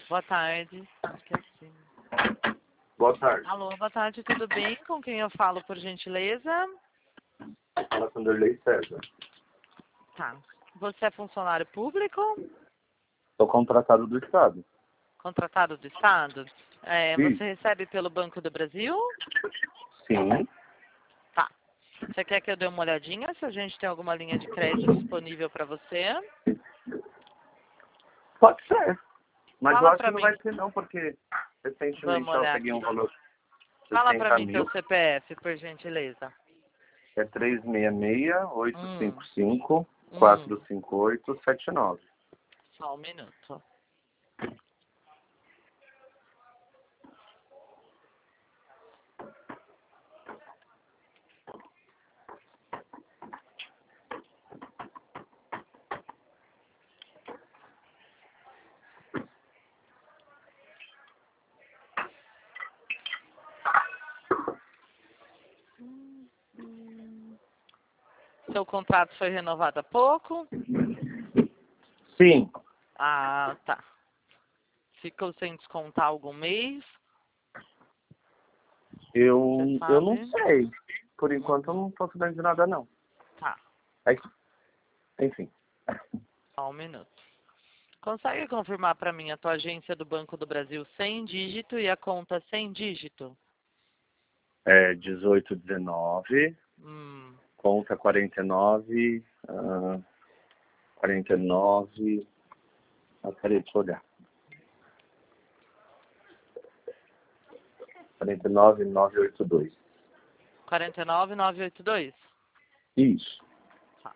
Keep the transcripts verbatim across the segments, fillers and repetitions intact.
Boa tarde. Acho que é assim. Boa tarde. Alô, boa tarde, tudo bem? Com quem eu falo, por gentileza? Fala com Derlei César. Tá. Você é funcionário público? Sou contratado do Estado. Contratado do Estado? É, Sim. você recebe pelo Banco do Brasil? Sim. Tá. Você quer que eu dê uma olhadinha se a gente tem alguma linha de crédito disponível para você? Pode ser. Mas Fala eu acho pra que não mim. vai ser não, porque recentemente Vamos eu olhar peguei um aqui. valor de Fala pra sessenta mim seu mil. C P F, por gentileza. É três seis seis, oito Hum, cinco cinco, hum. quatro cinco oito, sete nove. Só um minuto. Seu contrato foi renovado há pouco? Sim. Ah, tá. Ficou sem descontar algum mês? Eu, Você eu não sabe? sei. Por enquanto eu não tô sabendo de nada não. Tá, É que- enfim. só um minuto. Consegue confirmar para mim a tua agência do Banco do Brasil sem dígito e a conta sem dígito? É dezoito dezenove, Hum, conta quarenta e nove, ah, quarenta e nove. Ah, peraí, deixa eu olhar. quarenta e nove, novecentos e oitenta e dois. quarenta e nove, novecentos e oitenta e dois? Isso. Tá.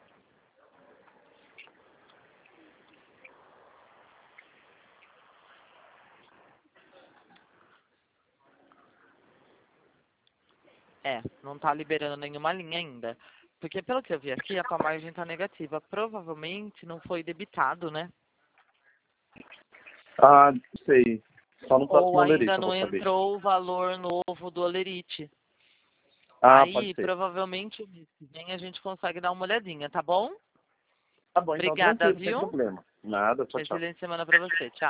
É, não tá liberando nenhuma linha ainda. Porque pelo que eu vi aqui, a tua margem tá negativa. Provavelmente não foi debitado, né? Ah, não sei. Só no Ou próximo ainda olerite eu não vou saber. entrou o valor novo do Olerite. Ah, pode Aí, ser. provavelmente, o mês que vem a gente consegue dar uma olhadinha, tá bom? Tá bom, então Obrigada, tranquilo, sem viu? problema. Nada, tchau, tchau. Excelente semana para você. Tchau.